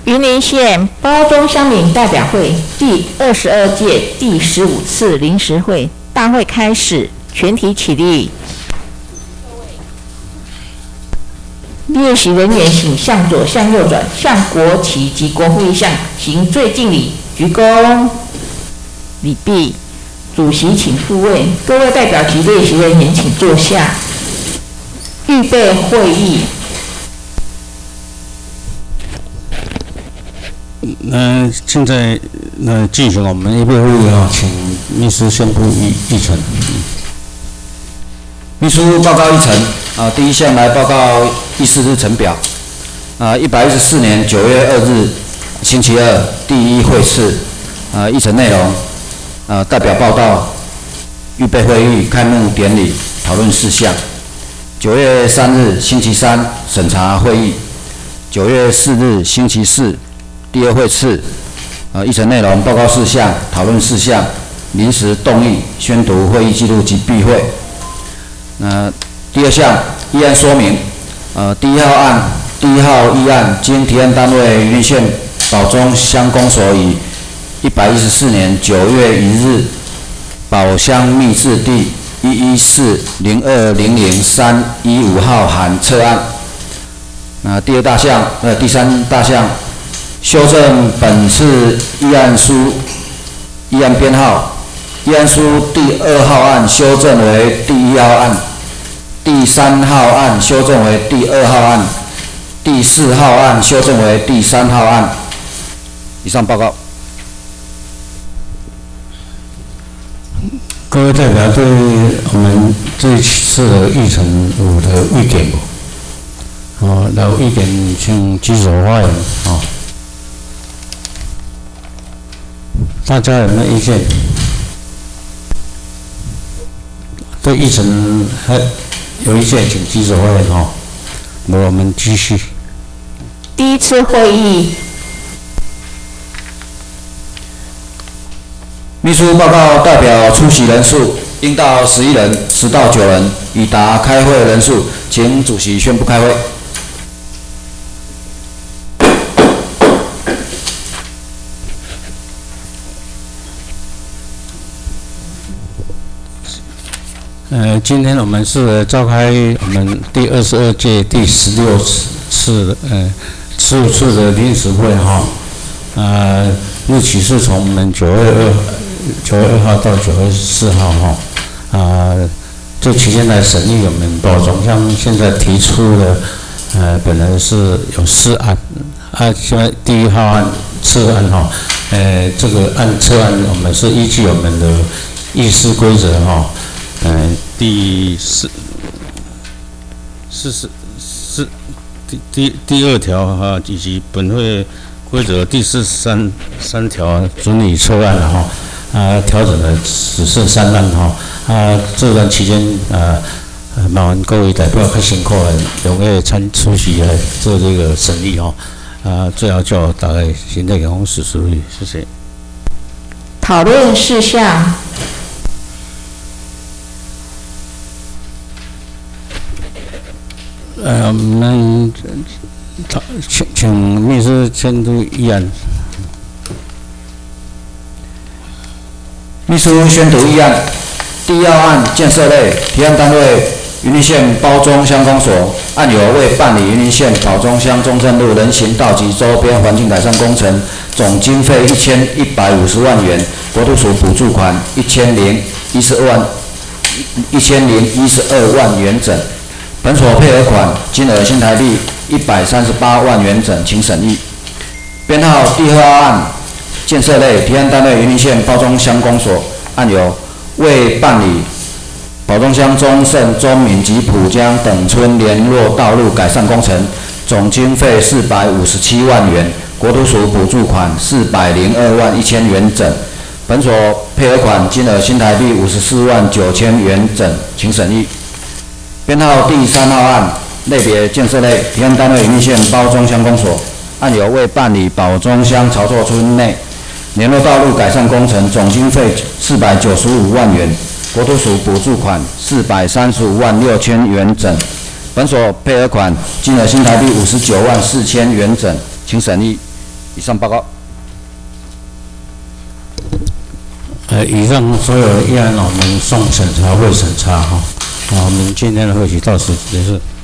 云林县包中乡民代表会第22届第15次临时会大会开始，全体起立。列席人员请向左向右转，向国旗及国徽一项行最敬礼，鞠躬礼毕。主席请复位，各位代表及列席人员请坐下。预备会议。 现在进行我们预备会议啊，请秘书宣布议程。 秘书报告议程第一项来报告议事日程表114年9月2日星期二第一会次议程内容代表报道、预备会议、开幕典礼、讨论事项。9月3日星期三审查会议。9月4日星期四第二会次议程内容、报告事项、讨论事项、临时动议、宣读会议记录及闭会。第二项议案说明。第一号议案经提案单位云林县保中乡公所以114年9月1日保乡密制第114-0200-315号函撤案。第三大项修正本次议案书议案编号，议案书第2号案修正为第1号案，第3号案修正为第2号案，第4号案修正为第3号案。以上报告。 各位代表对我们这一次的议程有的意见不？有意见请举手发言大家有没有意见？对议程还有意见，请举手发言那我们继续。 第一次会议。 秘书报告代表出席人数应到11人，10到9人，已达开会人数，请主席宣布开会。 今天我们是召开我们第22届第16次15次的临时会日期是从我们9月2号到9月4号这期间来审议我们保中乡现在提出的本来是有4案现在第1号案撤案这个撤案我们是依据我们的议事规则第2条以及本会规则第43条准予撤案调整的只剩3案这段期间麻烦各位代表较辛苦踊跃出席来做这个审议最后叫大家现在给我们实施，谢谢。 讨论事项。 我们请秘书监督议案。 秘书宣读议案。第1号案建设类，提案单位云林县包中乡公所，案由为办理云林县保中乡中正路人行道及周边环境改善工程，总经费1150万元，国土署补助款1012万元整。本所配合款金额新台币138万元整，请审议。编号第2号案建设类，提案单位云林县包中乡公所，案由为办理保中乡中盛、中闽及埔江等村联络道路改善工程，总经费457万元，国土署补助款402万1000元整。本所配合款金额新台币54万9千元整，请审议。编号第3号案类别建设类，提案单位云林县包中乡公所，案由为办理保中乡潮厝村内联络道路改善工程，总经费495万元，国土署补助款435万6千元整。本所配合款金额新台币59万4千元整，请审议。 以上报告。 以上所有的议案我们送审查会审查哈。我们今天的会议到此结束。